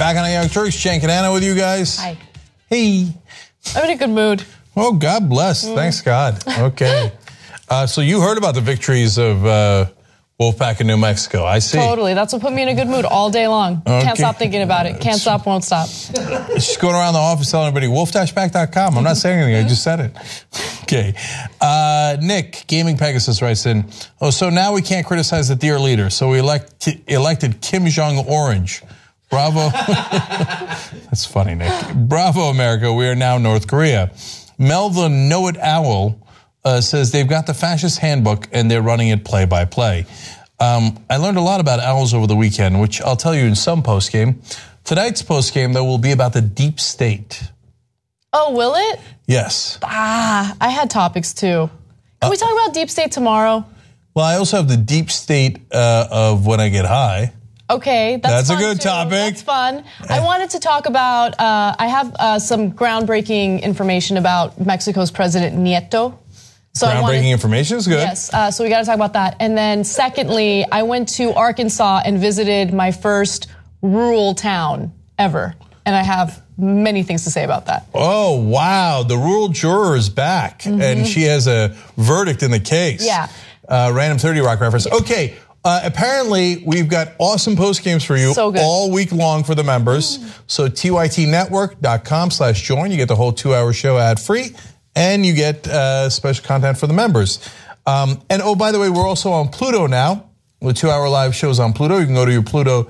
Back on the Young Turks, Cenk and Anna with you guys. Hi. Hey. I'm in a good mood. Oh, God bless. Thanks, God. Okay. So you heard about the victories of Wolfpack in New Mexico. I see. Totally. That's what put me in a good mood all day long. Okay. Can't stop thinking about it. Can't stop, won't stop. Just going around the office telling everybody, wolf-pack.com. I'm not saying anything. I just said it. Okay. Nick, Gaming Pegasus writes in, so now we can't criticize the dear leader. So we elected Kim Jong-Orange. Bravo. That's funny, Nick. Bravo, America. We are now North Korea. Mel the Know-It Owl says they've got the fascist handbook and they're running it play by play. I learned a lot about owls over the weekend, which I'll tell you in some postgame. Tonight's postgame, though, will be about the deep state. Oh, will it? Yes. I had topics too. Can we talk about deep state tomorrow? Well, I also have the deep state of when I get high. Okay, that's a good too. topic. That's fun. I wanted to talk about, I have some groundbreaking information about Mexico's President Nieto. So groundbreaking information is good. Yes, so we got to talk about that. And then secondly, I went to Arkansas and visited my first rural town ever. And I have many things to say about that. Oh, wow. The rural juror is back. And she has a verdict in the case. Yeah. Random 30 Rock reference. Okay. Apparently, we've got awesome post games for you all week long for the members. So tytnetwork.com/join. You get the whole 2-hour show ad-free, and you get special content for the members. And oh, by the way, we're also on Pluto now. The 2-hour live shows on Pluto. You can go to your Pluto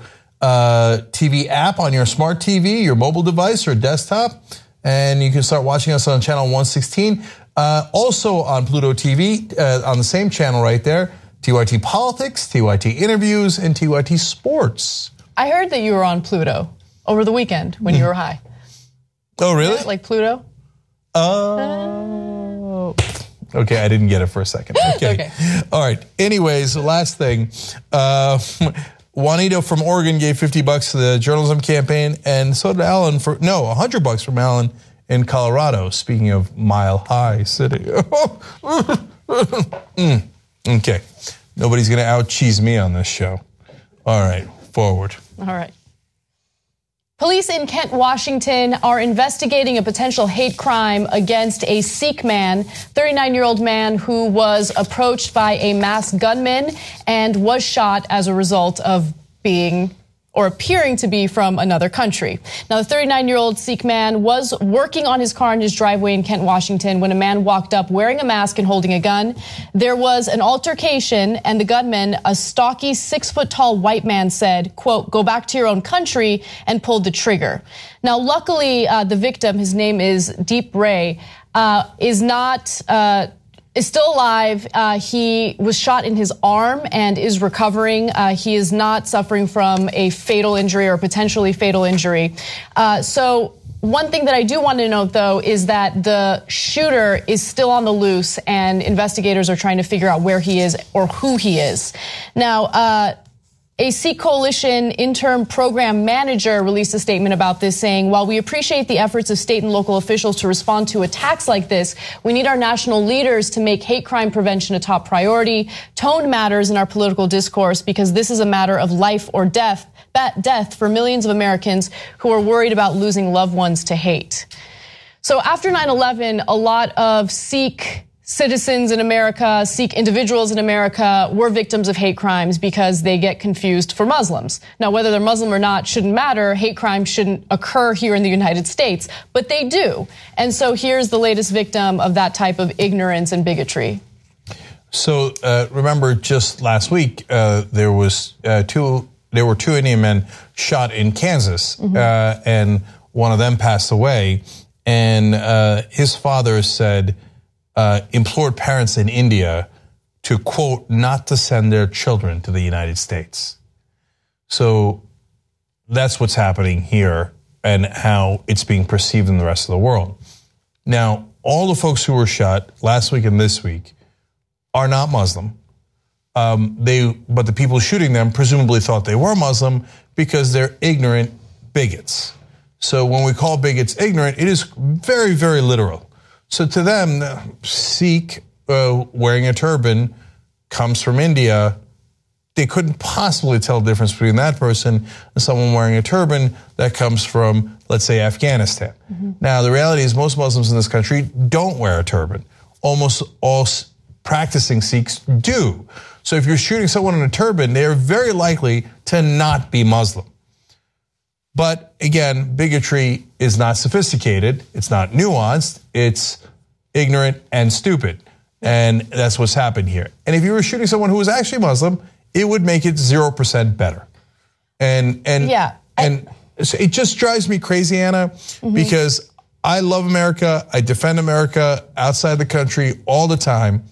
TV app on your smart TV, your mobile device, or desktop, and you can start watching us on channel 116. Also on Pluto TV, on the same channel right there, TYT Politics, TYT Interviews, and TYT Sports. I heard that you were on Pluto over the weekend when you were high. Oh, really? Yeah, like Pluto? Oh. Okay, I didn't get it for a second. Okay. All right. Anyways, last thing. Juanito from Oregon gave $50 to the journalism campaign, and so did Alan $100 from Alan in Colorado. Speaking of Mile High City. Okay. Nobody's going to out-cheese me on this show. All right, forward. All right. Police in Kent, Washington are investigating a potential hate crime against a Sikh man, 39-year-old man who was approached by a masked gunman and was shot as a result of being or appearing to be from another country. Now, the 39-year-old Sikh man was working on his car in his driveway in Kent, Washington, when a man walked up wearing a mask and holding a gun. There was an altercation, and the gunman, a stocky 6-foot-tall white man, said, quote, "Go back to your own country," and pulled the trigger. Now, luckily, the victim, his name is Deep Ray, is still alive. He was shot in his arm and is recovering. He is not suffering from a fatal injury or potentially fatal injury. So one thing that I do want to note, though, is that the shooter is still on the loose and investigators are trying to figure out where he is or who he is. Now, a Sikh Coalition interim program manager released a statement about this, saying, while we appreciate the efforts of state and local officials to respond to attacks like this, we need our national leaders to make hate crime prevention a top priority. Tone matters in our political discourse because this is a matter of life or death for millions of Americans who are worried about losing loved ones to hate. So after 9/11, a lot of Sikh citizens in America, Sikh individuals in America were victims of hate crimes because they get confused for Muslims. Now, whether they're Muslim or not shouldn't matter. Hate crimes shouldn't occur here in the United States, but they do. And so here's the latest victim of that type of ignorance and bigotry. So remember, just last week there were two Indian men shot in Kansas, and one of them passed away. And his father said, implored parents in India to, quote, not to send their children to the United States. So that's what's happening here and how it's being perceived in the rest of the world. Now, all the folks who were shot last week and this week are not Muslim. But the people shooting them presumably thought they were Muslim because they're ignorant bigots. So when we call bigots ignorant, it is very, very literal. So to them, Sikh wearing a turban comes from India they couldn't possibly tell the difference between that person and someone wearing a turban that comes from, let's say, Afghanistan. Now, the reality is most Muslims in this country don't wear a turban. Almost all practicing Sikhs do. So if you're shooting someone in a turban, they're very likely to not be Muslim. But again, bigotry is not sophisticated. It's not nuanced. It's ignorant and stupid. And that's what's happened here. And if you were shooting someone who was actually Muslim, it would make it 0% better. And so it just drives me crazy, Anna, because I love America. I defend America outside the country all the time.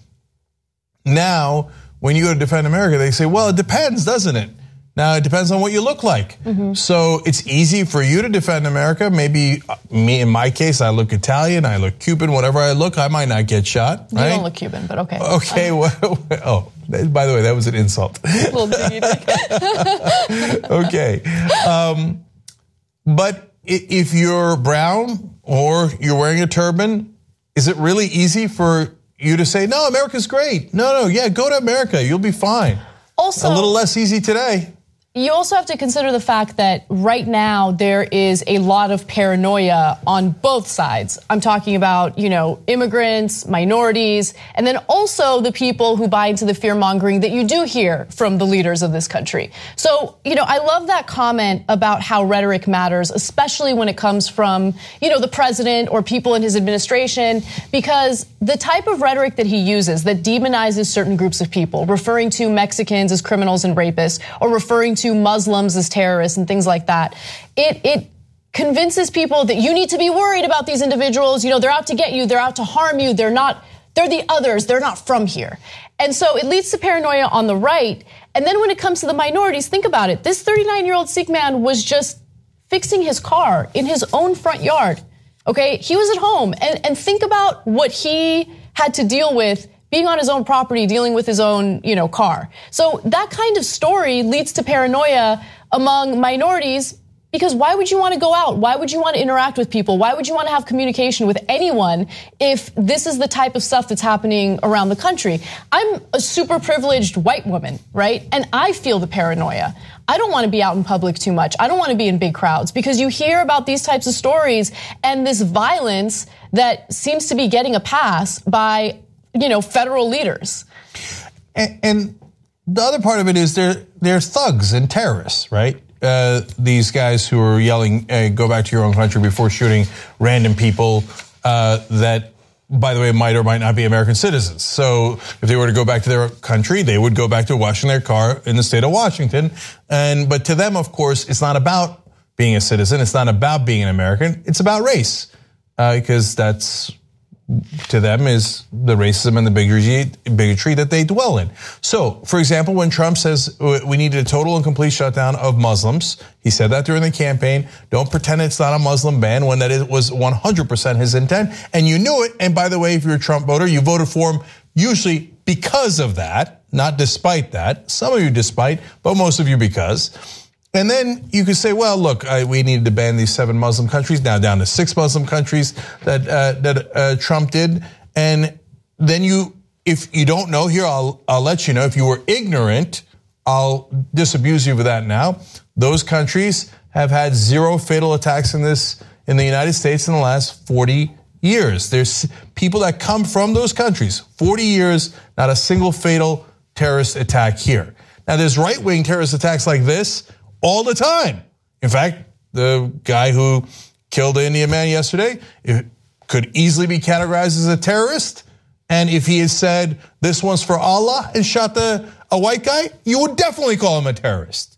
Now, when you go to defend America, they say, well, it depends, doesn't it? Now, it depends on what you look like. So it's easy for you to defend America. Maybe me, in my case, I look Italian, I look Cuban, whatever I look, I might not get shot. You don't look Cuban, but okay. Okay, well, by the way, that was an insult. Little diggy dig. Okay. But if you're brown or you're wearing a turban, is it really easy for you to say, no, America's great? No, yeah, go to America, you'll be fine. Also, a little less easy today. You also have to consider the fact that right now there is a lot of paranoia on both sides. I'm talking about, immigrants, minorities, and then also the people who buy into the fear-mongering that you do hear from the leaders of this country. So, I love that comment about how rhetoric matters, especially when it comes from, the president or people in his administration, because the type of rhetoric that he uses that demonizes certain groups of people, referring to Mexicans as criminals and rapists, or referring to Muslims as terrorists and things like that, it convinces people that you need to be worried about these individuals. They're out to get you, they're out to harm you, they're the others, they're not from here. And so it leads to paranoia on the right. And then when it comes to the minorities, think about it. This 39-year-old Sikh man was just fixing his car in his own front yard. Okay, he was at home, and think about what he had to deal with being on his own property, dealing with his own, car. So that kind of story leads to paranoia among minorities, because why would you want to go out? Why would you want to interact with people? Why would you want to have communication with anyone if this is the type of stuff that's happening around the country? I'm a super privileged white woman, right? And I feel the paranoia. I don't want to be out in public too much. I don't want to be in big crowds, because you hear about these types of stories and this violence that seems to be getting a pass by federal leaders. And the other part of it is they're thugs and terrorists, right? These guys who are yelling, go back to your own country, before shooting random people that, by the way, might or might not be American citizens. So if they were to go back to their country, they would go back to washing their car in the state of Washington. But to them, of course, it's not about being a citizen. It's not about being an American. It's about race, because that's, to them, is the racism and the bigotry that they dwell in. So, for example, when Trump says we needed a total and complete shutdown of Muslims, he said that during the campaign. Don't pretend it's not a Muslim ban when that was 100% his intent. And you knew it. And by the way, if you're a Trump voter, you voted for him usually because of that, not despite that. Some of you despite, but most of you because. And then you could say, well, look, we needed to ban these 7 Muslim countries, now down to 6 Muslim countries that Trump did. And then if you don't know, here I'll let you know. If you were ignorant, I'll disabuse you of that now. Those countries have had 0 fatal attacks in the United States in the last 40 years. There's people that come from those countries, 40 years, not a single fatal terrorist attack here. Now, there's right-wing terrorist attacks like this all the time. In fact, the guy who killed the Indian man yesterday could easily be categorized as a terrorist. And if he had said, this one's for Allah, and shot a white guy, you would definitely call him a terrorist.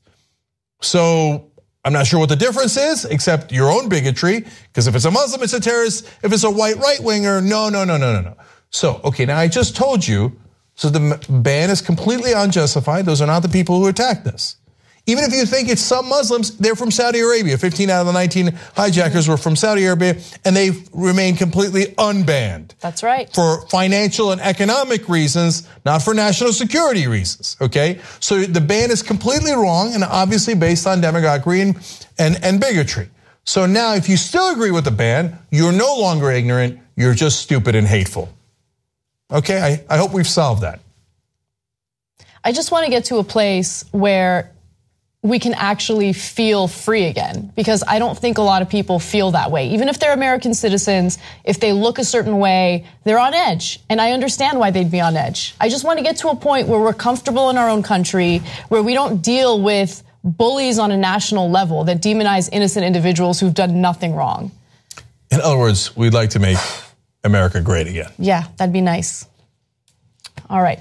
So I'm not sure what the difference is, except your own bigotry, because if it's a Muslim, it's a terrorist. If it's a white right-winger, no. So, okay, now I just told you, so the ban is completely unjustified. Those are not the people who attacked us. Even if you think it's some Muslims, they're from Saudi Arabia. 15 out of the 19 hijackers were from Saudi Arabia, and they've remained completely unbanned. That's right. For financial and economic reasons, not for national security reasons, okay? So the ban is completely wrong and obviously based on demagoguery and bigotry. So now if you still agree with the ban, you're no longer ignorant, you're just stupid and hateful. Okay, I hope we've solved that. I just want to get to a place where we can actually feel free again, because I don't think a lot of people feel that way. Even if they're American citizens, if they look a certain way, they're on edge. And I understand why they'd be on edge. I just want to get to a point where we're comfortable in our own country, where we don't deal with bullies on a national level that demonize innocent individuals who've done nothing wrong. In other words, we'd like to make America great again. Yeah, that'd be nice. All right.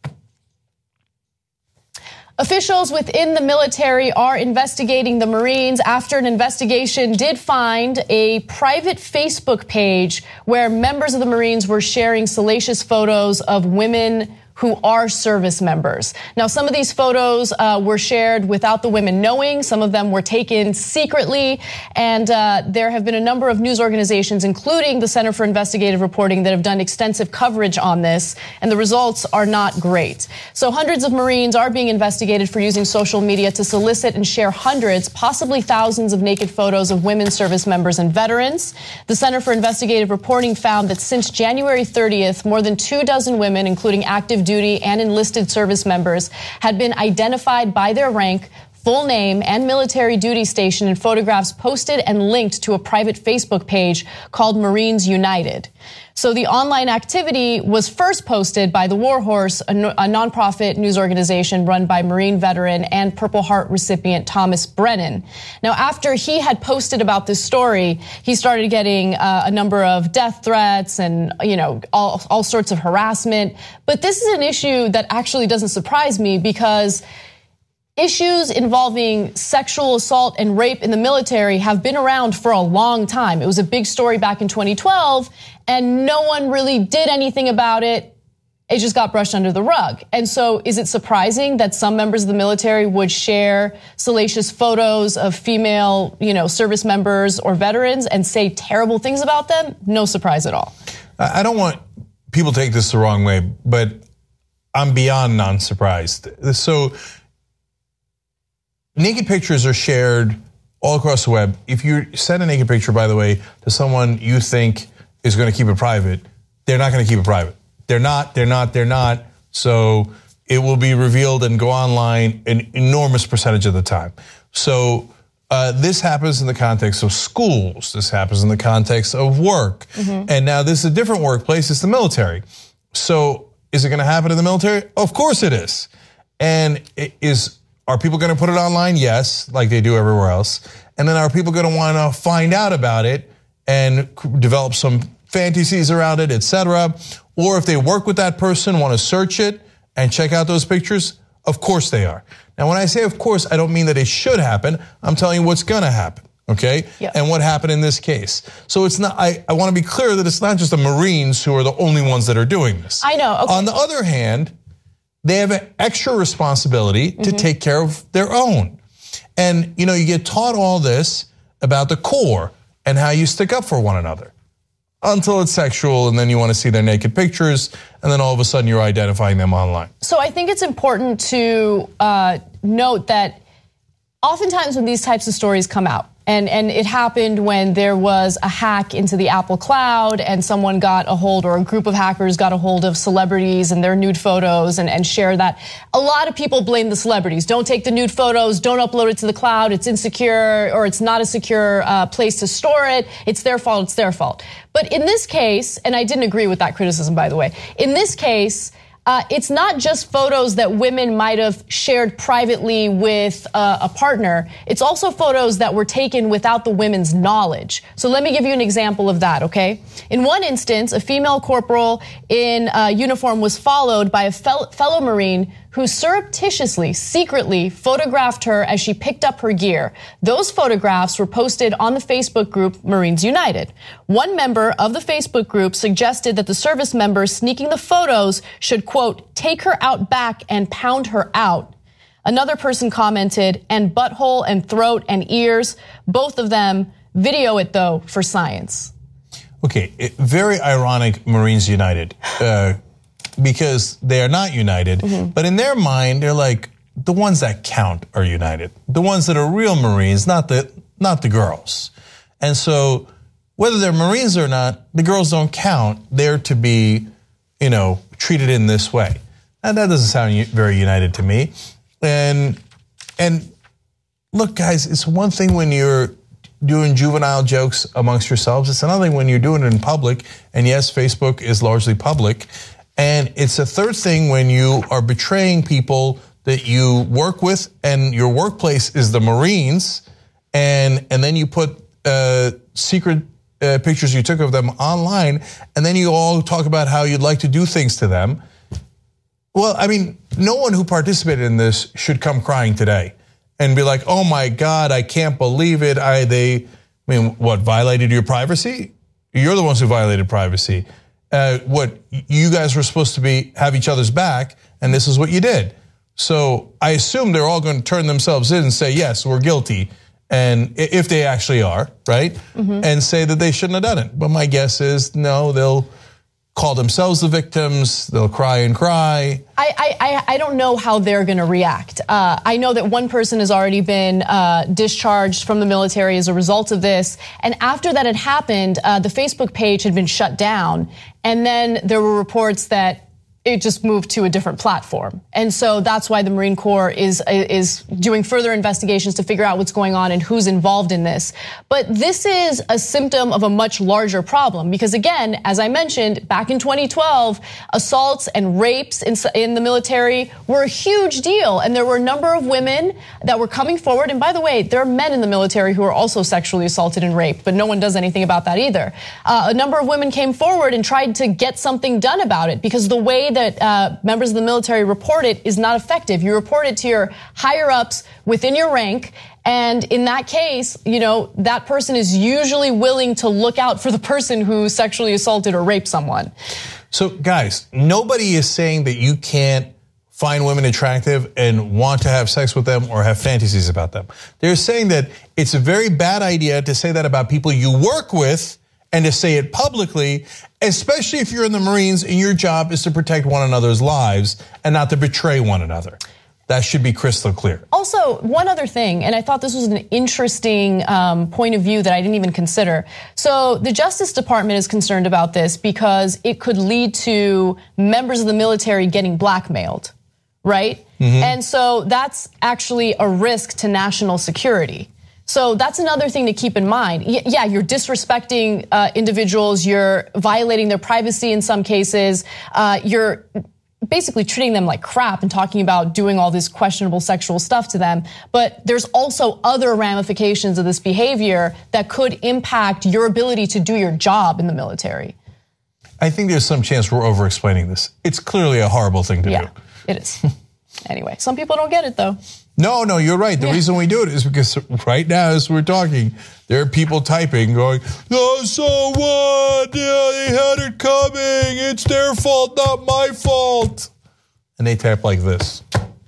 Officials within the military are investigating the Marines after an investigation did find a private Facebook page where members of the Marines were sharing salacious photos of women who are service members. Now, some of these photos were shared without the women knowing. Some of them were taken secretly. And there have been a number of news organizations, including the Center for Investigative Reporting, that have done extensive coverage on this. And the results are not great. So hundreds of Marines are being investigated for using social media to solicit and share hundreds, possibly thousands of naked photos of women service members and veterans. The Center for Investigative Reporting found that since January 30th, more than 24 women, including active duty and enlisted service members, had been identified by their rank, full name, and military duty station in photographs posted and linked to a private Facebook page called Marines United. So the online activity was first posted by the War Horse, a nonprofit news organization run by Marine veteran and Purple Heart recipient Thomas Brennan. Now, after he had posted about this story, he started getting a number of death threats and, all sorts of harassment. But this is an issue that actually doesn't surprise me, because issues involving sexual assault and rape in the military have been around for a long time. It was a big story back in 2012, and no one really did anything about it. It just got brushed under the rug. And so is it surprising that some members of the military would share salacious photos of female, service members or veterans and say terrible things about them? No surprise at all. I don't want people to take this the wrong way, but I'm beyond non-surprised. So naked pictures are shared all across the web. If you send a naked picture, by the way, to someone you think is going to keep it private, they're not going to keep it private. They're not. So it will be revealed and go online an enormous percentage of the time. So this happens in the context of schools. This happens in the context of work. Mm-hmm. And now this is a different workplace. It's the military. So is it going to happen in the military? Of course it is. And are people going to put it online? Yes, like they do everywhere else. And then are people going to want to find out about it and develop some fantasies around it, etc.? Or if they work with that person, want to search it and check out those pictures? Of course they are. Now, when I say of course, I don't mean that it should happen. I'm telling you what's going to happen, okay? Yep. And what happened in this case. So it's not. I want to be clear that it's not just the Marines who are the only ones that are doing this. I know. Okay. On the other hand, they have an extra responsibility to take care of their own. And, you get taught all this about the Corps and how you stick up for one another until it's sexual, and then you want to see their naked pictures, and then all of a sudden you're identifying them online. So I think it's important to note that oftentimes when these types of stories come out, and it happened when there was a hack into the Apple cloud and someone got a hold, or a group of hackers got a hold of celebrities and their nude photos and share that. A lot of people blame the celebrities. Don't take the nude photos, don't upload it to the cloud, it's insecure, or it's not a secure place to store it. It's their fault. But in this case, and I didn't agree with that criticism, by the way, in this case, it's not just photos that women might have shared privately with a partner. It's also photos that were taken without the women's knowledge. So let me give you an example of that, okay? In one instance, a female corporal in uniform was followed by a fellow Marine who surreptitiously, secretly photographed her as she picked up her gear. Those photographs were posted on the Facebook group Marines United. One member of the Facebook group suggested that the service member sneaking the photos should, quote, take her out back and pound her out. Another person commented, and butthole and throat and ears, both of them, video it though for science. Okay, very ironic, Marines United. Because they are not united, but in their mind, they're like, the ones that count are united. The ones that are real Marines, not the girls. And so whether they're Marines or not, the girls don't count. They're to be, treated in this way. And that doesn't sound very united to me. And look, guys, it's one thing when you're doing juvenile jokes amongst yourselves. It's another thing when you're doing it in public. And yes, Facebook is largely public. And it's a third thing when you are betraying people that you work with, and your workplace is the Marines, and then you put secret pictures you took of them online, and then you all talk about how you'd like to do things to them. Well, I mean, no one who participated in this should come crying today and be like, "Oh my God, I can't believe it." What, violated your privacy? You're the ones who violated privacy. What, you guys were supposed to have each other's back, and this is what you did. So I assume they're all going to turn themselves in and say, yes, we're guilty. And if they actually are, right? And say that they shouldn't have done it. But my guess is no, they'll call themselves the victims. They'll cry and cry. I don't know how they're going to react. I know that one person has already been discharged from the military as a result of this. And after that had happened, the Facebook page had been shut down. And then there were reports that it just moved to a different platform. And so that's why the Marine Corps is doing further investigations to figure out what's going on and who's involved in this. But this is a symptom of a much larger problem because, again, as I mentioned, back in 2012, assaults and rapes in the military were a huge deal. And there were a number of women that were coming forward. And by the way, there are men in the military who are also sexually assaulted and raped, but no one does anything about that either. A number of women came forward and tried to get something done about it because the way that members of the military report it is not effective. You report it to your higher ups within your rank. And in that case, that person is usually willing to look out for the person who sexually assaulted or raped someone. So guys, nobody is saying that you can't find women attractive and want to have sex with them or have fantasies about them. They're saying that it's a very bad idea to say that about people you work with and to say it publicly, especially if you're in the Marines and your job is to protect one another's lives and not to betray one another. That should be crystal clear. Also, one other thing, and I thought this was an interesting point of view that I didn't even consider. So the Justice Department is concerned about this because it could lead to members of the military getting blackmailed, right? And so that's actually a risk to national security. So that's another thing to keep in mind. Yeah, you're disrespecting individuals, you're violating their privacy in some cases, you're basically treating them like crap and talking about doing all this questionable sexual stuff to them. But there's also other ramifications of this behavior that could impact your ability to do your job in the military. I think there's some chance we're over-explaining this. It's clearly a horrible thing to do. Yeah, it is. Anyway, some people don't get it though. No, you're right. The reason we do it is because right now as we're talking, there are people typing going, "Oh, so what? Yeah, they had it coming. It's their fault, not my fault." And they type like this.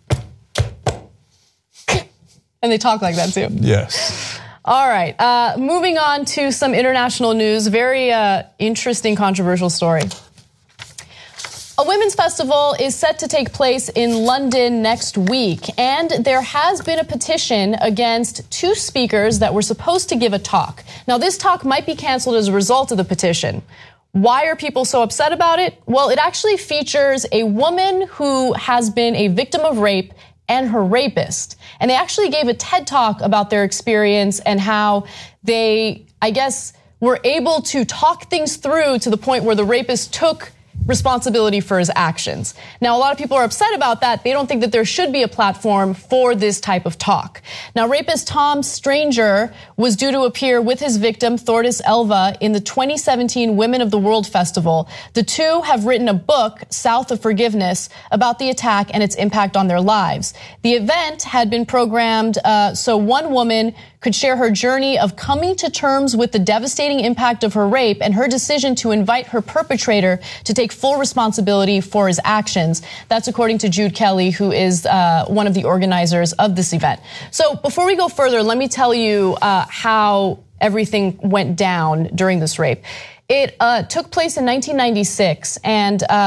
And they talk like that too. Yes. All right, moving on to some international news. Very interesting, controversial story. A women's festival is set to take place in London next week, and there has been a petition against two speakers that were supposed to give a talk. Now, this talk might be canceled as a result of the petition. Why are people so upset about it? Well, it actually features a woman who has been a victim of rape and her rapist. And they actually gave a TED Talk about their experience and how they, I guess, were able to talk things through to the point where the rapist took responsibility for his actions. Now, a lot of people are upset about that. They don't think that there should be a platform for this type of talk. Now, rapist Tom Stranger was due to appear with his victim, Thordis Elva, in the 2017 Women of the World Festival. The two have written a book, South of Forgiveness, about the attack and its impact on their lives. The event had been programmed so one woman could share her journey of coming to terms with the devastating impact of her rape and her decision to invite her perpetrator to take full responsibility for his actions. That's according to Jude Kelly, who is one of the organizers of this event. So before we go further, let me tell you how everything went down during this rape. It took place in 1996, and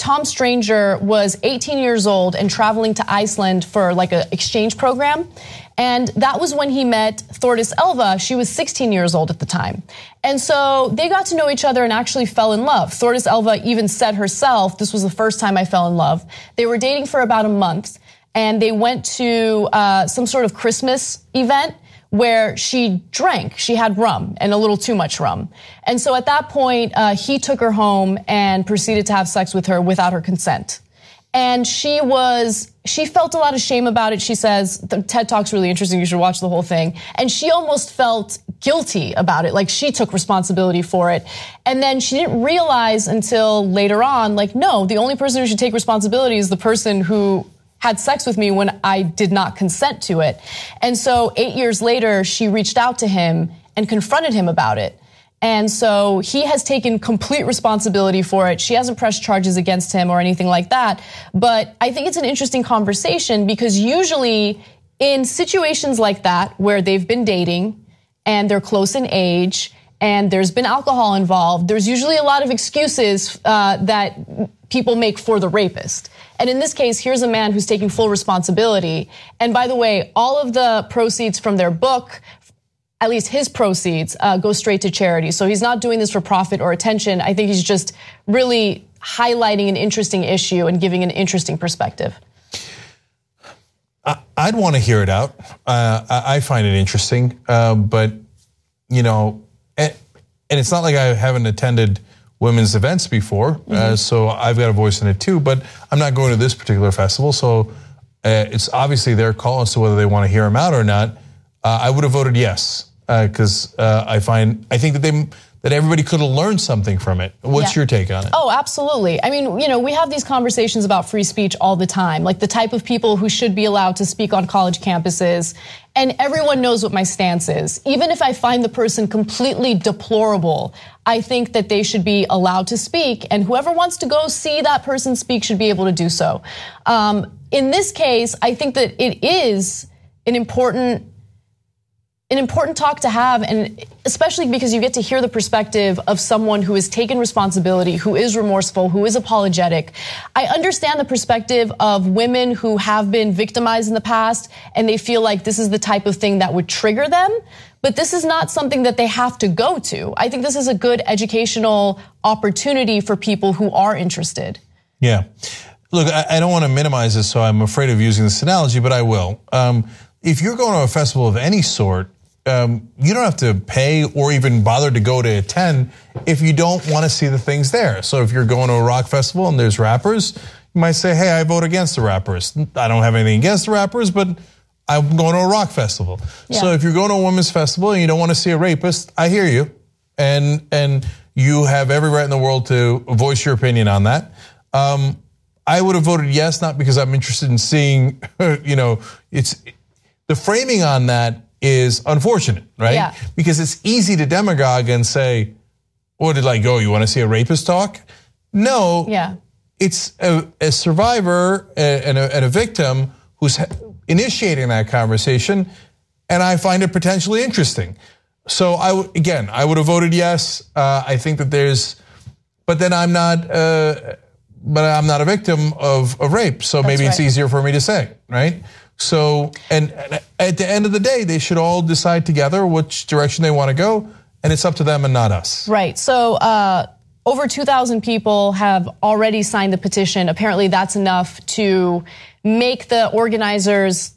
Tom Stranger was 18 years old and traveling to Iceland for like an exchange program. And that was when he met Thordis Elva. She was 16 years old at the time. And so they got to know each other and actually fell in love. Thordis Elva even said herself, this was the first time I fell in love. They were dating for about a month, and they went to some sort of Christmas event where she drank. She had rum, and a little too much rum. And so at that point, he took her home and proceeded to have sex with her without her consent. And she felt a lot of shame about it. She says, the TED Talk's really interesting, you should watch the whole thing. And she almost felt guilty about it, like she took responsibility for it. And then she didn't realize until later on, like, no, the only person who should take responsibility is the person who had sex with me when I did not consent to it. And so 8 years later, she reached out to him and confronted him about it. And so he has taken complete responsibility for it. She hasn't pressed charges against him or anything like that. But I think it's an interesting conversation because usually in situations like that where they've been dating and they're close in age and there's been alcohol involved, there's usually a lot of excuses that people make for the rapist. And in this case, here's a man who's taking full responsibility. And by the way, all of the proceeds from their book, at least his proceeds, go straight to charity. So he's not doing this for profit or attention. I think he's just really highlighting an interesting issue and giving an interesting perspective. I'd want to hear it out. I find it interesting, but you know, and it's not like I haven't attended women's events before, so I've got a voice in it too. But I'm not going to this particular festival, so it's obviously their call as to whether they want to hear him out or not. I would have voted yes. Because I think that everybody could have learned something from it. What's your take on it? Oh, absolutely. I mean, you know, we have these conversations about free speech all the time, like the type of people who should be allowed to speak on college campuses. And everyone knows what my stance is. Even if I find the person completely deplorable, I think that they should be allowed to speak. And whoever wants to go see that person speak should be able to do so. In this case, I think that it is an important talk to have, and especially because you get to hear the perspective of someone who has taken responsibility, who is remorseful, who is apologetic. I understand the perspective of women who have been victimized in the past and they feel like this is the type of thing that would trigger them, but this is not something that they have to go to. I think this is a good educational opportunity for people who are interested. Yeah. Look, I don't want to minimize this, so I'm afraid of using this analogy, but I will. If you're going to a festival of any sort, you don't have to pay or even bother to go to attend if you don't want to see the things there. So if you're going to a rock festival and there's rappers, you might say, hey, I vote against the rappers. I don't have anything against the rappers, but I'm going to a rock festival. Yeah. So if you're going to a women's festival and you don't want to see a rapist, I hear you. And you have every right in the world to voice your opinion on that. I would have voted yes, not because I'm interested in seeing, it's the framing on that is unfortunate, right? Yeah. Because it's easy to demagogue and say, "What did I go? You want to see a rapist talk?" No. Yeah. It's a survivor and a victim who's initiating that conversation, and I find it potentially interesting. So I would have voted yes. I think that but then I'm not a victim of rape, so maybe it's easier for me to say, right? So, and at the end of the day, they should all decide together which direction they want to go, and it's up to them and not us. Right. So, over 2,000 people have already signed the petition. Apparently, that's enough to make the organizers,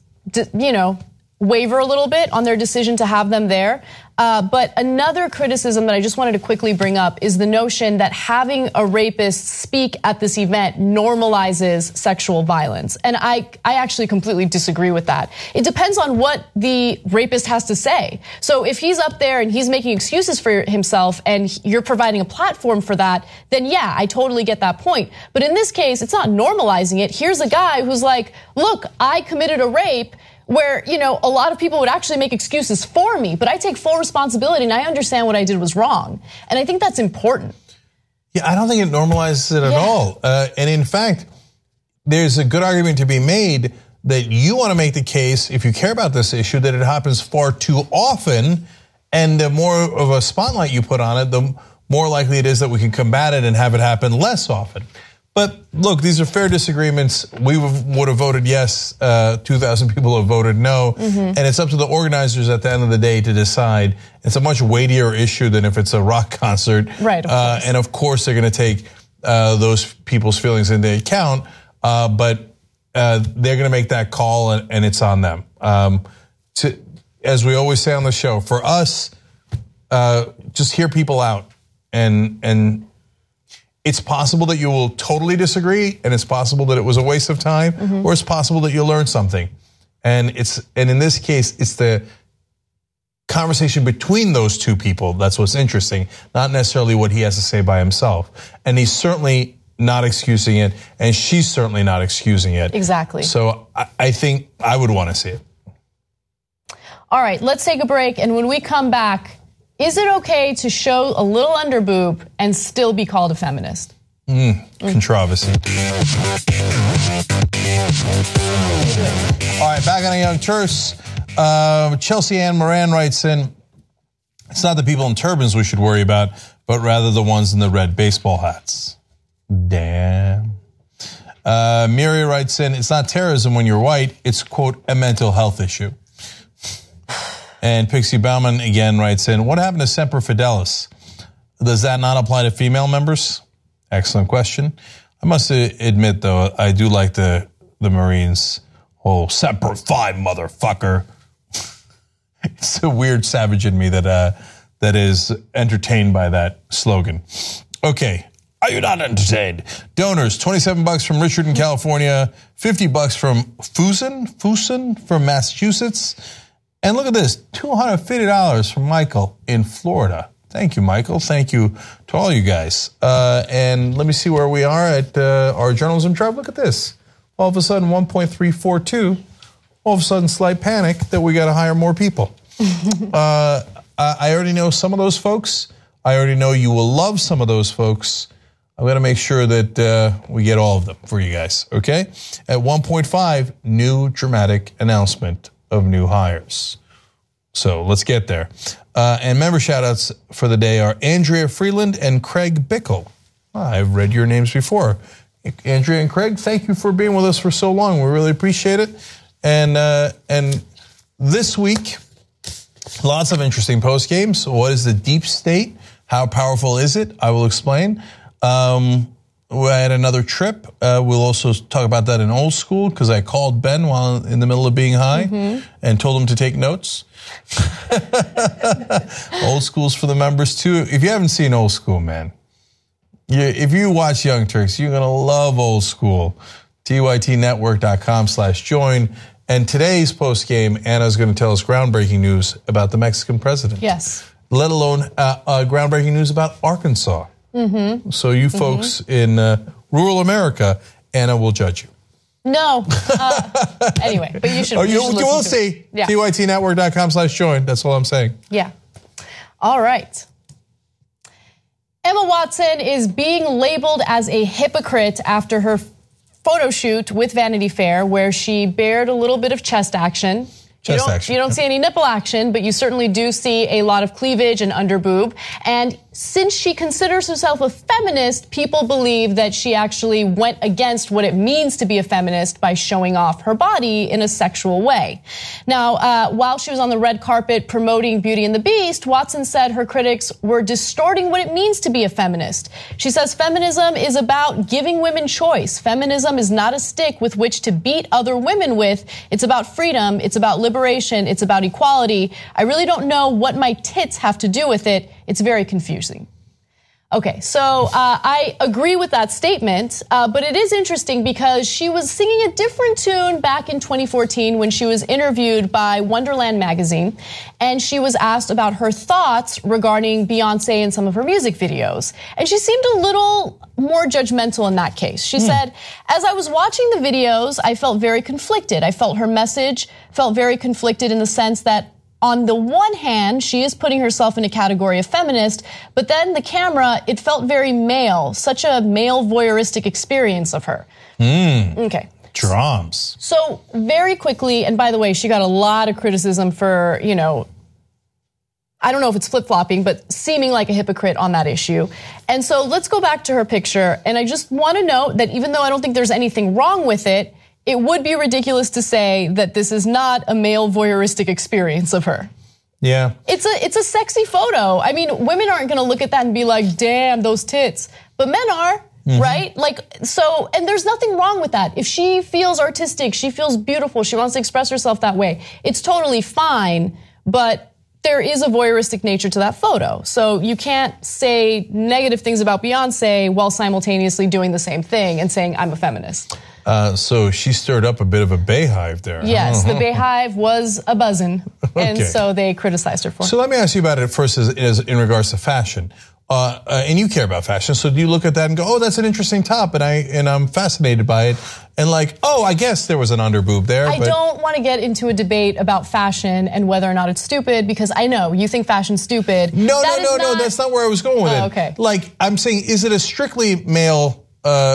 waver a little bit on their decision to have them there. But another criticism that I just wanted to quickly bring up is the notion that having a rapist speak at this event normalizes sexual violence. And I actually completely disagree with that. It depends on what the rapist has to say. So if he's up there and he's making excuses for himself and you're providing a platform for that, then yeah, I totally get that point. But in this case, it's not normalizing it. Here's a guy who's like, look, I committed a rape, where, a lot of people would actually make excuses for me, but I take full responsibility and I understand what I did was wrong. And I think that's important. Yeah, I don't think it normalizes it at all. And in fact, there's a good argument to be made that you want to make the case, if you care about this issue, that it happens far too often. And the more of a spotlight you put on it, the more likely it is that we can combat it and have it happen less often. But look, these are fair disagreements. We would have voted yes. 2,000 people have voted no. And it's up to the organizers at the end of the day to decide. It's a much weightier issue than if it's a rock concert. Right, of course. And of course, they're going to take those people's feelings into account. But they're going to make that call, and it's on them. As we always say on the show, for us, just hear people out. And it's possible that you will totally disagree, and it's possible that it was a waste of time, or it's possible that you'll learn something. And in this case, it's the conversation between those two people that's what's interesting, not necessarily what he has to say by himself. And he's certainly not excusing it, and she's certainly not excusing it. Exactly. So I think I would want to see it. All right, let's take a break, and when we come back, is it okay to show a little underboob and still be called a feminist? Controversy. All right, back on a Young Turks. Chelsea Ann Moran writes in, it's not the people in turbans we should worry about, but rather the ones in the red baseball hats. Damn. Miri writes in, it's not terrorism when you're white, it's, quote, a mental health issue. And Pixie Bauman again writes in, what happened to Semper Fidelis? Does that not apply to female members? Excellent question. I must admit, though, I do like the Marines' whole Semper Fi, motherfucker. It's a weird savage in me that is entertained by that slogan. Okay, are you not entertained? Donors, $27 from Richard in California, $50 from Fusen from Massachusetts. And look at this, $250 from Michael in Florida. Thank you, Michael. Thank you to all you guys. And let me see where we are at our journalism drive. Look at this. All of a sudden, 1.342. All of a sudden, slight panic that we got to hire more people. I already know some of those folks. I already know you will love some of those folks. I'm going to make sure that we get all of them for you guys, okay? At 1.5, new dramatic announcement of new hires. So let's get there. And member shout-outs for the day are Andrea Freeland and Craig Bickle. I've read your names before. Andrea and Craig, thank you for being with us for so long. We really appreciate it. And this week, lots of interesting post games. What is the deep state? How powerful is it? I will explain. We had another trip. We'll also talk about that in Old School because I called Ben while in the middle of being high and told him to take notes. Old School's for the members too. If you haven't seen Old School, man, if you watch Young Turks, you're going to love Old School. TYTnetwork.com/join. And today's post game, Anna's going to tell us groundbreaking news about the Mexican president. Yes. Let alone groundbreaking news about Arkansas. So you folks in rural America, Anna will judge you. No. Anyway, but you should. We'll see. Yeah. TYTnetwork.com/join. That's all I'm saying. Yeah. All right. Emma Watson is being labeled as a hypocrite after her photo shoot with Vanity Fair, where she bared a little bit of chest action. You don't see any nipple action, but you certainly do see a lot of cleavage and underboob. And since she considers herself a feminist, people believe that she actually went against what it means to be a feminist by showing off her body in a sexual way. Now, while she was on the red carpet promoting Beauty and the Beast, Watson said her critics were distorting what it means to be a feminist. She says feminism is about giving women choice. Feminism is not a stick with which to beat other women with. It's about freedom. It's about liberation. It's about equality. I really don't know what my tits have to do with it. It's very confusing. Okay, so I agree with that statement, but it is interesting because she was singing a different tune back in 2014 when she was interviewed by Wonderland magazine, and she was asked about her thoughts regarding Beyonce and some of her music videos. And she seemed a little more judgmental in that case. She said, as I was watching the videos, I felt very conflicted. I felt her message felt very conflicted in the sense that on the one hand, she is putting herself in a category of feminist, but then the camera, it felt very male, such a male voyeuristic experience of her. Okay. Drums. So very quickly, and by the way, she got a lot of criticism for, I don't know if it's flip-flopping, but seeming like a hypocrite on that issue. And so let's go back to her picture. And I just want to note that even though I don't think there's anything wrong with it, it would be ridiculous to say that this is not a male voyeuristic experience of her. Yeah. It's a sexy photo. I mean, women aren't going to look at that and be like, damn, those tits. But men are, right? Like, so, and there's nothing wrong with that. If she feels artistic, she feels beautiful, she wants to express herself that way, it's totally fine. But there is a voyeuristic nature to that photo. So you can't say negative things about Beyonce while simultaneously doing the same thing and saying, I'm a feminist. So she stirred up a bit of a Bayhive there. Yes, the Bayhive was a buzzin', and so they criticized her for it. So let me ask you about it first as in regards to fashion. And you care about fashion, so do you look at that and go, oh, that's an interesting top, and I'm fascinated by it, and like, oh, I guess there was an underboob there. I don't want to get into a debate about fashion and whether or not it's stupid, because I know you think fashion's stupid. No, that's not where I was going with it. Okay. Like, I'm saying, is it a strictly male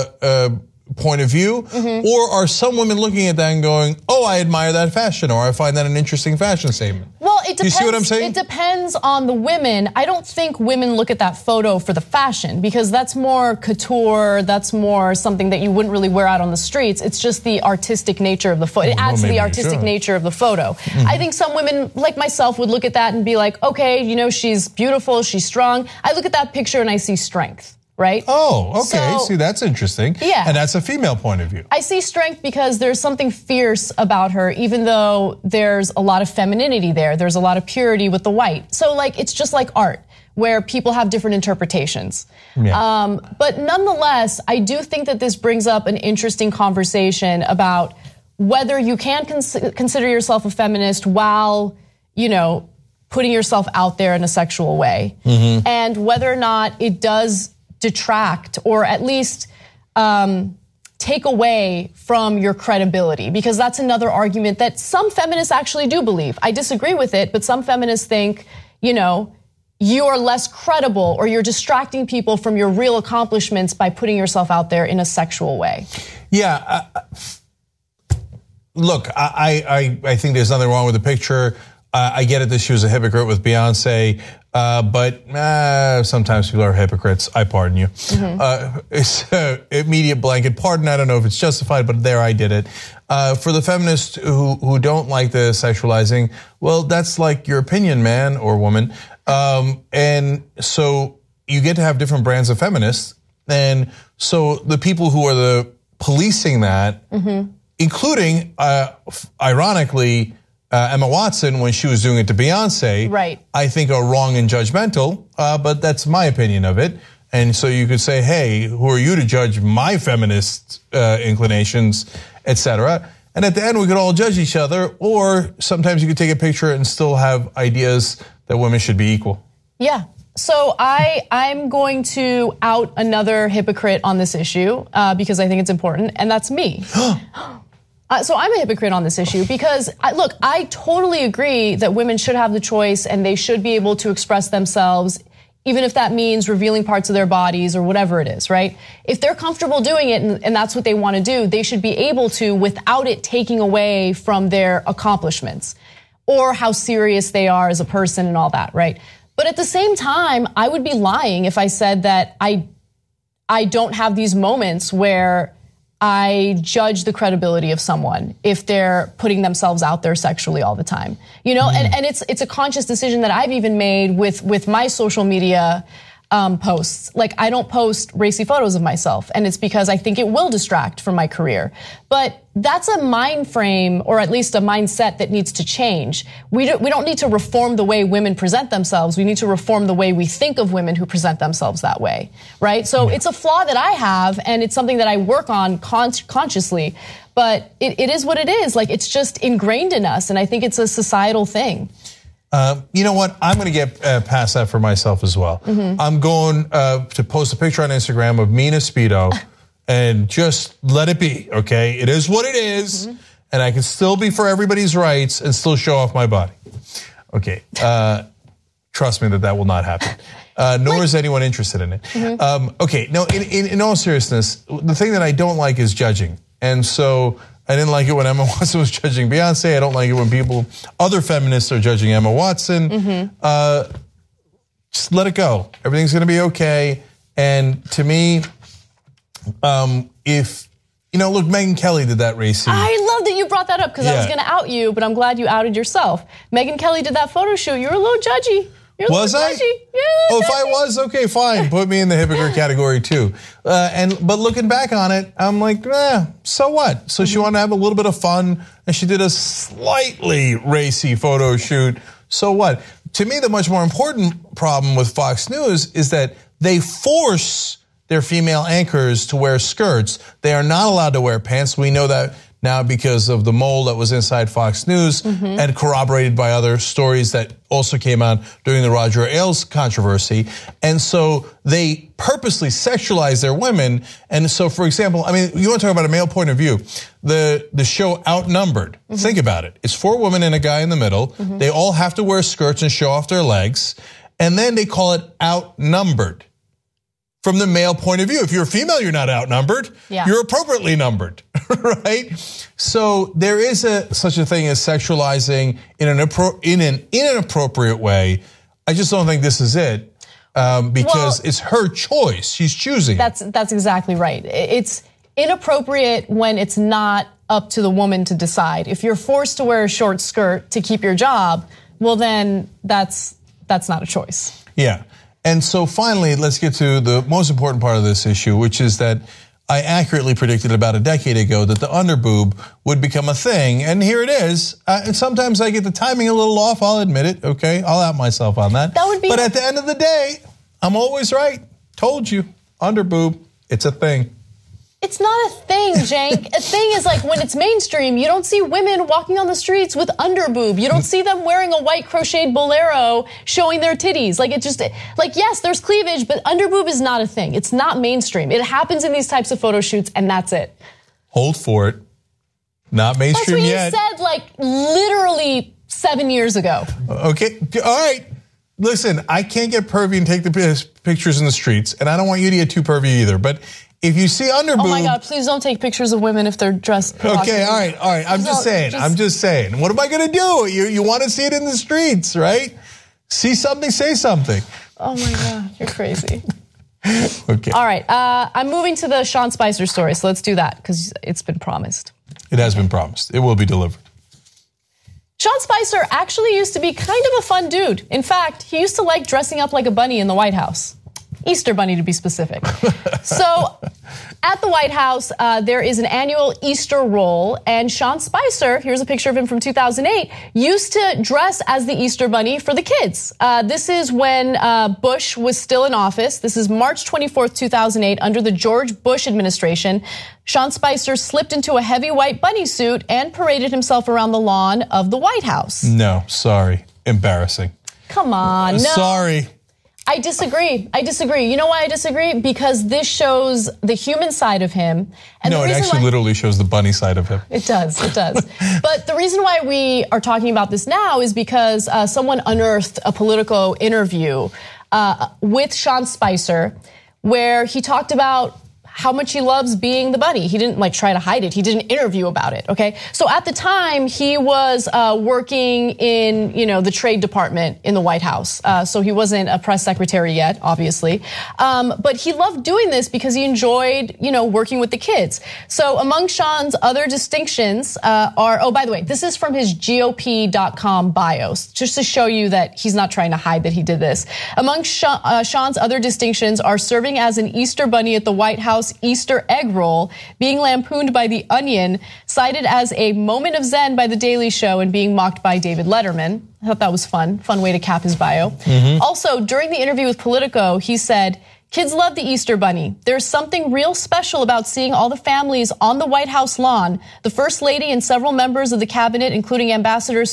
point of view, or are some women looking at that and going, oh, I admire that fashion, or I find that an interesting fashion statement? Well, it depends. Do you see what I'm saying? It depends on the women. I don't think women look at that photo for the fashion, because that's more couture, that's more something that you wouldn't really wear out on the streets. It's just the artistic nature of the photo. It adds to the artistic nature of the photo. I think some women, like myself, would look at that and be like, okay, you know, she's beautiful, she's strong. I look at that picture and I see strength. Right? Oh, okay. See, that's interesting. Yeah. And that's a female point of view. I see strength because there's something fierce about her, even though there's a lot of femininity there. There's a lot of purity with the white. So, like, it's just like art, where people have different interpretations. Yeah. But nonetheless, I do think that this brings up an interesting conversation about whether you can consider yourself a feminist while, you know, putting yourself out there in a sexual way. And whether or not it does detract or at least take away from your credibility, because that's another argument that some feminists actually do believe. I disagree with it, but some feminists think, you know, you are less credible or you're distracting people from your real accomplishments by putting yourself out there in a sexual way. Yeah. Look, I think there's nothing wrong with the picture. I get it that she was a hypocrite with Beyonce, but sometimes people are hypocrites. I pardon you. It's an immediate blanket pardon. I don't know if it's justified, but there I did it. For the feminists who don't like the sexualizing, well, that's like your opinion, man or woman. And so you get to have different brands of feminists. And so the people who are the policing that, including, ironically, Emma Watson, when she was doing it to Beyonce, right, I think are wrong and judgmental, but that's my opinion of it. And so you could say, hey, who are you to judge my feminist inclinations, etc. And at the end, we could all judge each other, or sometimes you could take a picture and still have ideas that women should be equal. Yeah. So I'm going to out another hypocrite on this issue because I think it's important, and that's me. So I'm a hypocrite on this issue because, look, I totally agree that women should have the choice and they should be able to express themselves, even if that means revealing parts of their bodies or whatever it is, right? If they're comfortable doing it and that's what they want to do, they should be able to without it taking away from their accomplishments or how serious they are as a person and all that, right? But at the same time, I would be lying if I said that I don't have these moments where I judge the credibility of someone if they're putting themselves out there sexually all the time, you know, and it's a conscious decision that I've even made with my social media posts. Like, I don't post racy photos of myself, and it's because I think it will distract from my career. But that's a mind frame, or at least a mindset that needs to change. We don't need to reform the way women present themselves. We need to reform the way we think of women who present themselves that way, right? So it's a flaw that I have, and it's something that I work on consciously. But it is what it is. Like, it's just ingrained in us, and I think it's a societal thing. You know what? I'm going to get past that for myself as well. I'm going to post a picture on Instagram of me in a Speedo and just let it be, okay? It is what it is, and I can still be for everybody's rights and still show off my body. Okay, trust me that will not happen. Nor is anyone interested in it. Okay, no, in all seriousness, the thing that I don't like is judging. And so I didn't like it when Emma Watson was judging Beyonce. I don't like it when other feminists are judging Emma Watson. Just let it go. Everything's going to be okay. And to me, if, look, Megyn Kelly did that racy. I love that you brought that up because I was going to out you, but I'm glad you outed yourself. Megyn Kelly did that photo shoot. You were a little judgy. Was I? Yeah, if I was, okay, fine. Put me in the hypocrite category too. But looking back on it, I'm like, so what? So she wanted to have a little bit of fun, and she did a slightly racy photo shoot. So what? To me, the much more important problem with Fox News is that they force their female anchors to wear skirts. They are not allowed to wear pants. We know that now because of the mole that was inside Fox News and corroborated by other stories that also came out during the Roger Ailes controversy. And so they purposely sexualize their women. And so, for example, you want to talk about a male point of view. The show Outnumbered, think about it. It's 4 women and a guy in the middle. They all have to wear skirts and show off their legs. And then they call it Outnumbered. From the male point of view. If you're a female, you're not outnumbered. Yeah. You're appropriately numbered, right? So there is such a thing as sexualizing in an inappropriate way. I just don't think this is it because it's her choice. She's choosing. That's exactly right. It's inappropriate when it's not up to the woman to decide. If you're forced to wear a short skirt to keep your job, well then that's not a choice. Yeah. And so finally, let's get to the most important part of this issue, which is that I accurately predicted about a decade ago that the underboob would become a thing. And here it is. And sometimes I get the timing a little off, I'll admit it, okay? I'll out myself on that. But at the end of the day, I'm always right. Told you, underboob, it's a thing. It's not a thing, Cenk. A thing is like when it's mainstream, you don't see women walking on the streets with underboob. You don't see them wearing a white crocheted bolero showing their titties. Yes, there's cleavage, but underboob is not a thing. It's not mainstream. It happens in these types of photo shoots, and that's it. Hold for it. Not mainstream yet. That's what you said, literally 7 years ago. Okay, all right. Listen, I can't get pervy and take the pictures in the streets, and I don't want you to get too pervy either, but if you see underboob... Oh my God, please don't take pictures of women if they're dressed... Okay, all right. I'm just saying. What am I going to do? You want to see it in the streets, right? See something, say something. Oh my God, you're crazy. Okay. All right, I'm moving to the Sean Spicer story, so let's do that because it's been promised. It has been promised. It will be delivered. Sean Spicer actually used to be kind of a fun dude. In fact, he used to like dressing up like a bunny in the White House. Easter bunny to be specific. So at the White House, there is an annual Easter roll, and Sean Spicer, here's a picture of him from 2008, used to dress as the Easter bunny for the kids. This is when Bush was still in office. This is March 24th, 2008, under the George Bush administration. Sean Spicer slipped into a heavy white bunny suit and paraded himself around the lawn of the White House. No, sorry. Embarrassing. Come on, no. Sorry. I disagree. You know why I disagree? Because this shows the human side of him. And no, it actually literally shows the bunny side of him. It does. But the reason why we are talking about this now is because someone unearthed a Politico interview with Sean Spicer where he talked about how much he loves being the bunny. He didn't try to hide it. He did an interview about it, okay? So at the time, he was working in, the Trade Department in the White House. So he wasn't a press secretary yet, obviously. But he loved doing this because he enjoyed, working with the kids. So among Sean's other distinctions are, oh, by the way, this is from his GOP.com bios, just to show you that he's not trying to hide that he did this. Among Sean's other distinctions are serving as an Easter bunny at the White House Easter egg roll, being lampooned by The Onion, cited as a moment of zen by The Daily Show, and being mocked by David Letterman. I thought that was fun way to cap his bio. Also, during the interview with Politico, he said, "Kids love the Easter bunny. There's something real special about seeing all the families on the White House lawn. The First Lady and several members of the cabinet, including Ambassador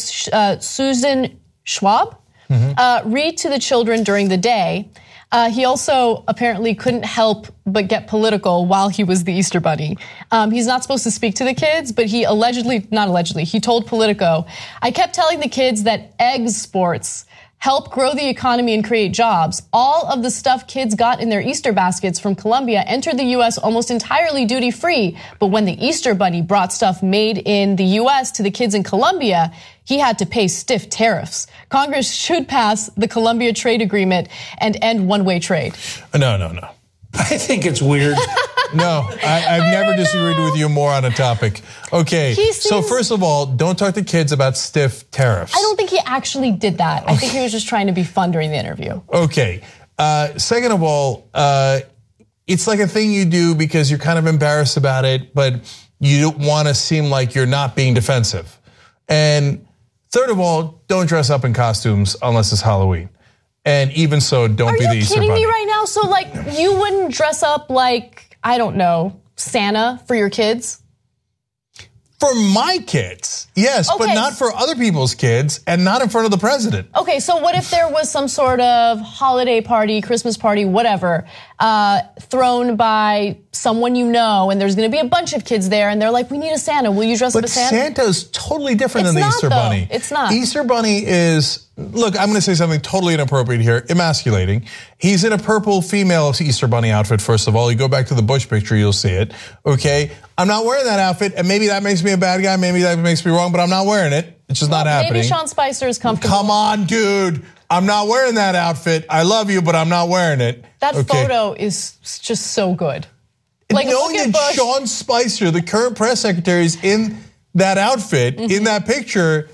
Susan Schwab, read to the children during the day." He also apparently couldn't help but get political while he was the Easter bunny. He's not supposed to speak to the kids, but he he told Politico, "I kept telling the kids that eggs sports help grow the economy and create jobs. All of the stuff kids got in their Easter baskets from Colombia entered the U.S. almost entirely duty-free. But when the Easter Bunny brought stuff made in the U.S. to the kids in Colombia, he had to pay stiff tariffs. Congress should pass the Colombia trade agreement and end one-way trade. No. I think it's weird. No, I've never disagreed with you more on a topic. Okay, so first of all, don't talk to kids about stiff tariffs. I don't think he actually did that. Okay. I think he was just trying to be fun during the interview. Okay, second of all, it's like a thing you do because you're kind of embarrassed about it, but you don't want to seem like you're not being defensive. And third of all, don't dress up in costumes unless it's Halloween. And even so, don't be the Easter Bunny. Are you kidding me right now? So like you wouldn't dress up like, I don't know, Santa for your kids? For my kids, yes, but not for other people's kids and not in front of the president. Okay, so what if there was some sort of holiday party, Christmas party, whatever, thrown by someone you know, and there's gonna be a bunch of kids there, and they're like, we need a Santa, will you dress up as Santa? But Santa's totally different than the Easter Bunny. It's not. Easter Bunny is, look, I'm gonna say something totally inappropriate here, emasculating. He's in a purple female Easter Bunny outfit, first of all. You go back to the Bush picture, you'll see it, okay? I'm not wearing that outfit, and maybe that makes me a bad guy, maybe that makes me wrong, but I'm not wearing it. It's just not happening. Maybe Sean Spicer is comfortable. Come on, dude. I'm not wearing that outfit. I love you, but I'm not wearing it. That photo is just so good. Like, knowing that Sean Spicer, the current press secretary, is in that outfit, in that picture,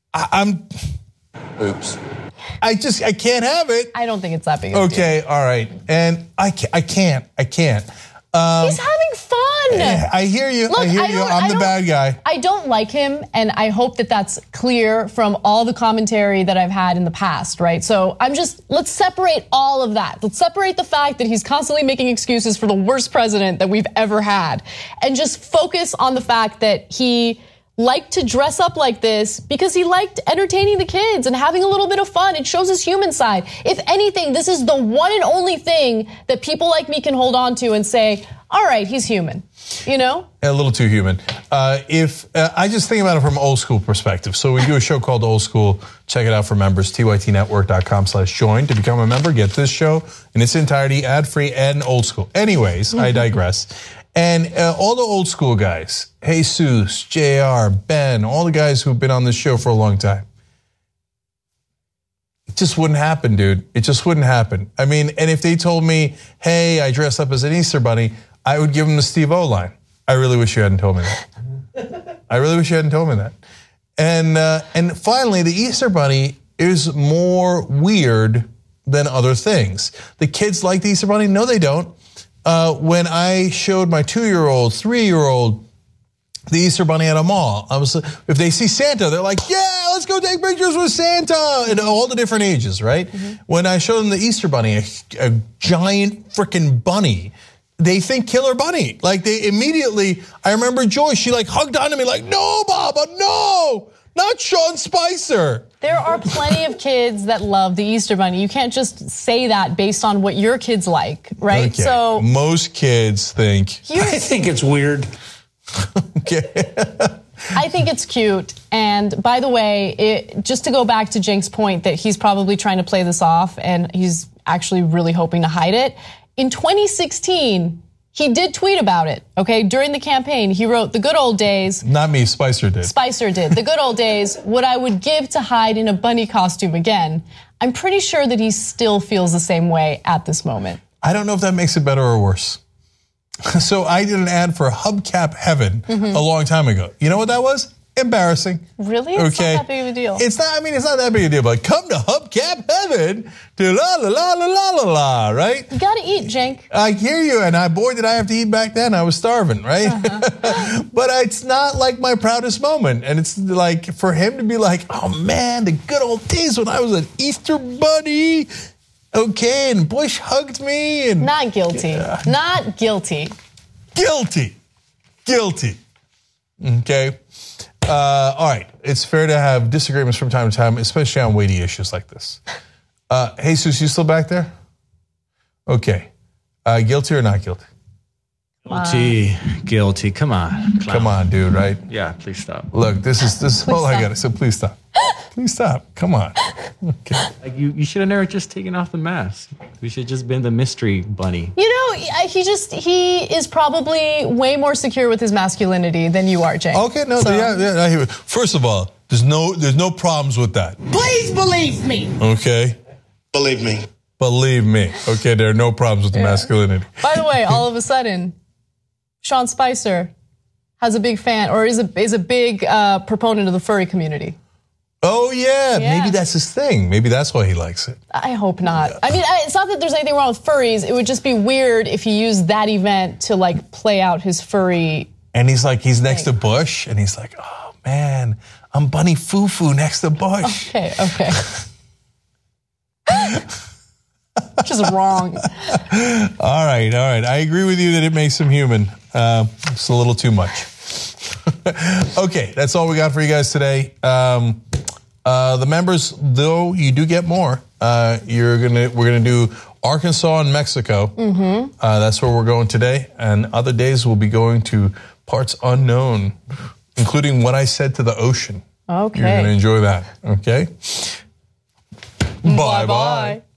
oops. I can't have it. I don't think it's that big of a deal. Okay, all right. And I can't. He's having fun. I hear you. Look, I'm the bad guy. I don't like him, and I hope that that's clear from all the commentary that I've had in the past, right? So let's separate all of that. Let's separate the fact that he's constantly making excuses for the worst president that we've ever had, and just focus on the fact that he liked to dress up like this because he liked entertaining the kids and having a little bit of fun. It shows his human side. If anything, this is the one and only thing that people like me can hold on to and say, all right, he's human, you know? A little too human. If I just think about it from old school perspective. So we do a show called Old School. Check it out for members, tytnetwork.com/join. To become a member, get this show in its entirety, ad-free and old school. Anyways, I digress. And all the old school guys, Jesus, JR, Ben, all the guys who've been on this show for a long time. It just wouldn't happen, dude. It just wouldn't happen. I mean, and if they told me, hey, I dressed up as an Easter Bunny, I would give them the Steve-O line. I really wish you hadn't told me that. I really wish you hadn't told me that. And finally, the Easter Bunny is more weird than other things. The kids like the Easter Bunny? No, they don't. When I showed my 2-year-old, 3-year-old the Easter Bunny at a mall, if they see Santa, they're like, yeah, let's go take pictures with Santa, and all the different ages, right? When I showed them the Easter Bunny, a giant freaking bunny, they think Killer Bunny. Like they immediately, I remember Joy, she like hugged onto me like, no, Baba, no, not Sean Spicer. There are plenty of kids that love the Easter Bunny. You can't just say that based on what your kids like, right? Okay. So most kids think. I think it's weird. Okay. I think it's cute. And by the way, just to go back to Cenk's point that he's probably trying to play this off and he's actually really hoping to hide it. In 2016, he did tweet about it, okay? During the campaign, he wrote, the good old days. Not me, Spicer did. Spicer did. The good old days, what I would give to hide in a bunny costume again. I'm pretty sure that he still feels the same way at this moment. I don't know if that makes it better or worse. So I did an ad for Hubcap Heaven a long time ago. You know what that was? Embarrassing. Really? It's not that big of a deal. It's not, I mean, it's not that big a deal, but come to Hubcap Heaven to la la la la la la la, right? You gotta eat, Cenk. I hear you, and boy, did I have to eat back then. I was starving, right? But it's not like my proudest moment. And it's like, for him to be like, oh man, the good old days when I was an Easter Bunny. Okay, and Bush hugged me. And not guilty. Not guilty. Guilty. Okay. All right. It's fair to have disagreements from time to time, especially on weighty issues like this. Jesus, you still back there? Okay. Guilty or not guilty? Guilty. Come on. Clown. Come on, dude, right? Yeah, please stop. Look, this is all I got to say. Please stop. Please stop. Come on. Like you should have never just taken off the mask. We should have just been the mystery bunny. You know, he is probably way more secure with his masculinity than you are, Jay. Okay, no, yeah. First of all, there's no problems with that. Please believe me. Okay? Believe me. Believe me. Okay, there are no problems with the masculinity. By the way, all of a sudden, Sean Spicer has a big fan, or is a big proponent of the furry community. Oh, yeah. Maybe that's his thing. Maybe that's why he likes it. I hope not. I mean, it's not that there's anything wrong with furries. It would just be weird if he used that event to, like, play out his furry. And he's next to Bush, and he's like, oh, man, I'm Bunny Foo-Foo next to Bush. Okay. Which is wrong. All right. I agree with you that it makes him human. It's a little too much. Okay, that's all we got for you guys today. The members, though, you do get more. We're gonna do Arkansas and Mexico. That's where we're going today, and other days we'll be going to parts unknown, including what I said to the ocean. Okay, you're gonna enjoy that. Okay. Bye.